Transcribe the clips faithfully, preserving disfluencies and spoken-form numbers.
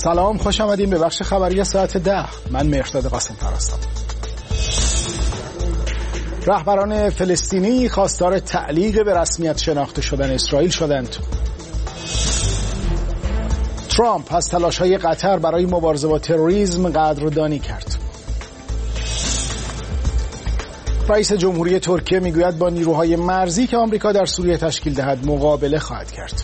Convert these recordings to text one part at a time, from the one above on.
سلام، خوش آمدین به بخش خبری ساعت ده. من مهرداد قاسم هستم. رهبران فلسطینی خواستار تعلیق به رسمیت شناخته شدن اسرائیل شدند. ترامپ از تلاش‌های قطر برای مبارزه با تروریسم قدردانی کرد. رئیس جمهوری ترکیه میگوید با نیروهای مرزی که آمریکا در سوریه تشکیل دهد مقابله خواهد کرد.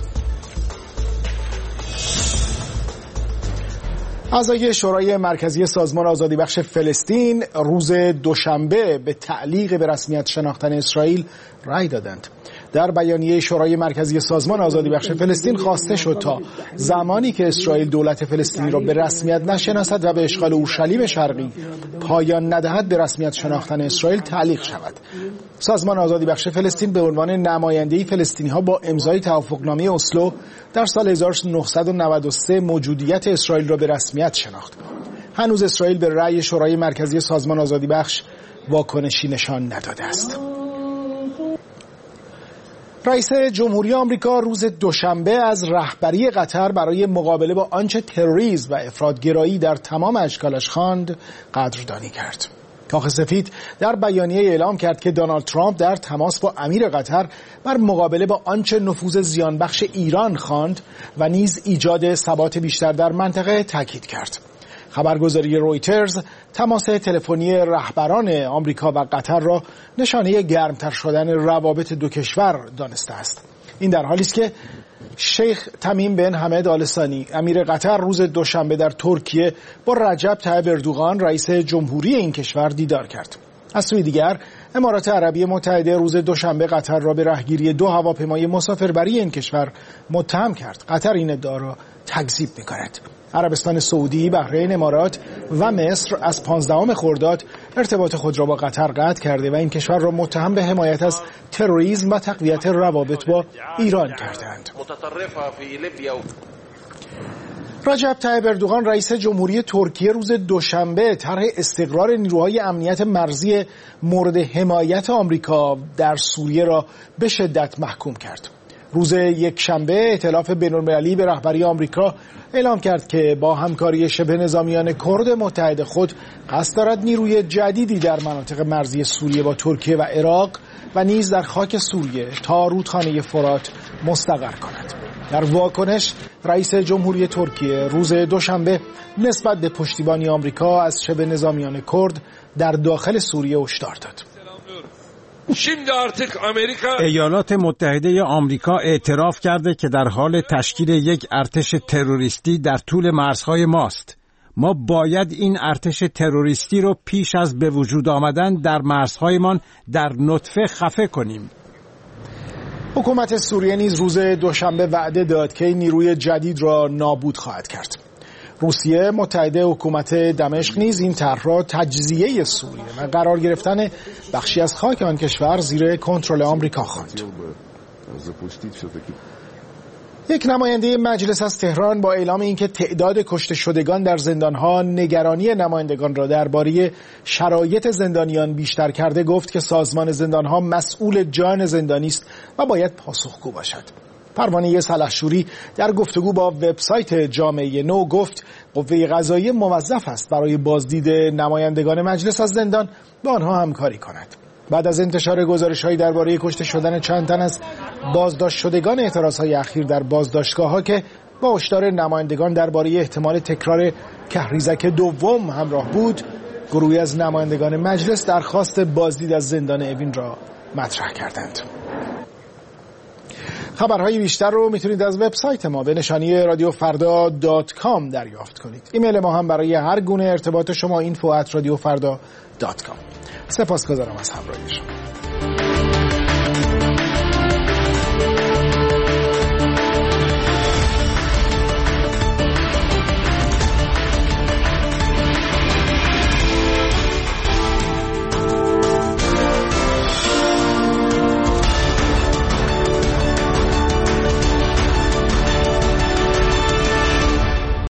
اعضای شورای مرکزی سازمان آزادیبخش فلسطین روز دوشنبه به تعلیق به رسمیت شناختن اسرائیل رأی دادند. در بیانیه شورای مرکزی سازمان آزادیبخش فلسطین خواسته شد تا زمانی که اسرائیل دولت فلسطینی را به رسمیت نشناسد و به اشغال اورشلیم شرقی پایان ندهد به رسمیت شناختن اسرائیل تعلیق شود. سازمان آزادیبخش فلسطین به عنوان نماینده‌ای فلسطینی‌ها با امضای توافقنامه اسلو در سال هزار و نهصد و نود و سه موجودیت اسرائیل را به رسمیت شناخت. هنوز اسرائیل به رأی شورای مرکزی سازمان آزادیبخش واکنشی نشان نداده است. رئیس جمهوری آمریکا روز دوشنبه از رهبری قطر برای مقابله با آنچه تروریسم و افراط‌گرایی در تمام اشکالش خواند قدردانی کرد. کاخ سفید در بیانیه اعلام کرد که دونالد ترامپ در تماس با امیر قطر بر مقابله با آنچه نفوذ زیانبخش ایران خواند و نیز ایجاد ثبات بیشتر در منطقه تاکید کرد. خبرگزاری رویترز تماس تلفنی رهبران آمریکا و قطر را نشانه گرمتر شدن روابط دو کشور دانسته است. این در حالی است که شیخ تمیم بن حمد آل ثانی امیر قطر روز دوشنبه در ترکیه با رجب طیب اردوغان رئیس جمهوری این کشور دیدار کرد. از سوی دیگر امارات عربی متحده روز دوشنبه قطر را به رهگیری دو هواپیمای مسافربری این کشور متهم کرد. قطر این ادعا را تکذیب می‌کند. عربستان سعودی، بحرین، امارات و مصر از پانزدهم خرداد ارتباط خود را با قطر قطع کرده و این کشور را متهم به حمایت از تروریسم و تقویت روابط با ایران کردند. رجب طیب اردوغان رئیس جمهوری ترکیه روز دوشنبه طرح استقرار نیروهای امنیت مرزی مورد حمایت آمریکا در سوریه را به شدت محکوم کرد. روز یک شنبه ائتلاف بین‌المللی به رهبری آمریکا اعلام کرد که با همکاری شبه نظامیان کرد متحد خود قصد دارد نیروی جدیدی در مناطق مرزی سوریه با ترکیه و عراق و نیز در خاک سوریه تا رودخانه فرات مستقر کند. در واکنش رئیس جمهوری ترکیه روز دوشنبه نسبت به پشتیبانی آمریکا از شبه نظامیان کرد در داخل سوریه هشدار داد. ایالات متحده آمریکا اعتراف کرده که در حال تشکیل یک ارتش تروریستی در طول مرزهای ماست. ما باید این ارتش تروریستی رو پیش از به وجود آمدن در مرزهایمان در نطفه خفه کنیم. حکومت سوریه نیز روز دوشنبه وعده داد که این نیروی جدید را نابود خواهد کرد. روسیه متحده حکومت دمشق نیز این طرح را تجزیه سوریه و قرار گرفتن بخشی از خاک آن کشور زیر کنترل آمریکا خواند. یک نماینده مجلس از تهران با اعلام اینکه تعداد کشته شدگان در زندانها نگرانی نمایندگان را درباره شرایط زندانیان بیشتر کرده، گفت که سازمان زندانها مسئول جان زندانی است و باید پاسخگو باشد. پروانه سلحشوری در گفتگو با وبسایت جامعه نو گفت قوه قضاییه موظف است برای بازدید نمایندگان مجلس از زندان با آنها همکاری کند. بعد از انتشار گزارش‌هایی درباره کشته شدن چند تن از بازداشت شدگان اعتراض‌های اخیر در بازداشتگاه‌ها که با هشدار نمایندگان درباره احتمال تکرار کهریزک دوم همراه بود، گروهی از نمایندگان مجلس درخواست بازدید از زندان اوین را مطرح کردند. خبرهای بیشتر رو میتونید از وبسایت ما به نشانی رادیو فردا دات کام دریافت کنید. ایمیل ما هم برای هر گونه ارتباط شما اینفو ات رادیو فردا دات کام. سپاسگزارم از همراهی شما.